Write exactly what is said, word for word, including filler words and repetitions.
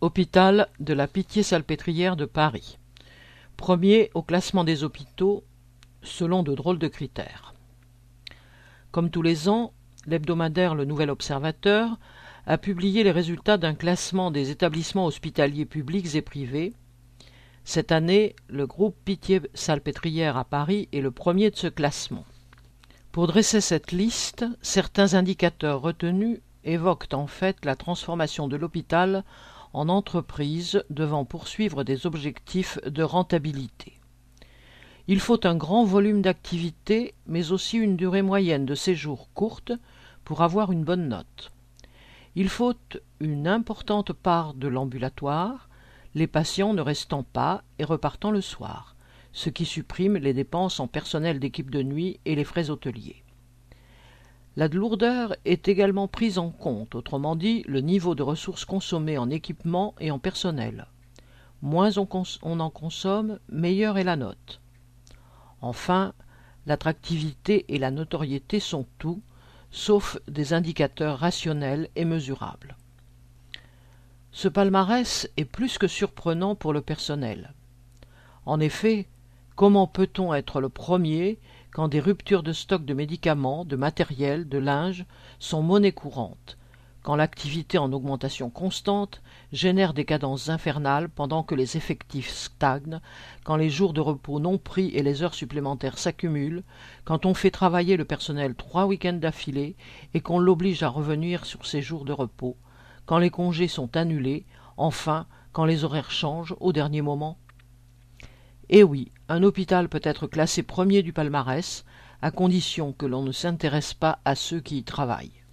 Hôpital de la Pitié-Salpêtrière de Paris. Premier au classement des hôpitaux, selon de drôles de critères. Comme tous les ans, l'hebdomadaire Le Nouvel Observateur a publié les résultats d'un classement des établissements hospitaliers publics et privés. Cette année, le groupe Pitié-Salpêtrière à Paris est le premier de ce classement. Pour dresser cette liste, certains indicateurs retenus évoquent en fait la transformation de l'hôpital en entreprise devant poursuivre des objectifs de rentabilité. Il faut un grand volume d'activité, mais aussi une durée moyenne de séjour courte pour avoir une bonne note. Il faut une importante part de l'ambulatoire, les patients ne restant pas et repartant le soir, ce qui supprime les dépenses en personnel d'équipe de nuit et les frais hôteliers. La lourdeur est également prise en compte, autrement dit le niveau de ressources consommées en équipement et en personnel. Moins on, on en consomme, meilleure est la note. Enfin, l'attractivité et la notoriété sont tout, sauf des indicateurs rationnels et mesurables. Ce palmarès est plus que surprenant pour le personnel. En effet, comment peut-on être le premier quand des ruptures de stock de médicaments, de matériel, de linge sont monnaie courante, quand l'activité en augmentation constante génère des cadences infernales pendant que les effectifs stagnent, quand les jours de repos non pris et les heures supplémentaires s'accumulent, quand on fait travailler le personnel trois week-ends d'affilée et qu'on l'oblige à revenir sur ses jours de repos, quand les congés sont annulés, enfin, quand les horaires changent au dernier moment. Eh oui, un hôpital peut être classé premier du palmarès, à condition que l'on ne s'intéresse pas à ceux qui y travaillent.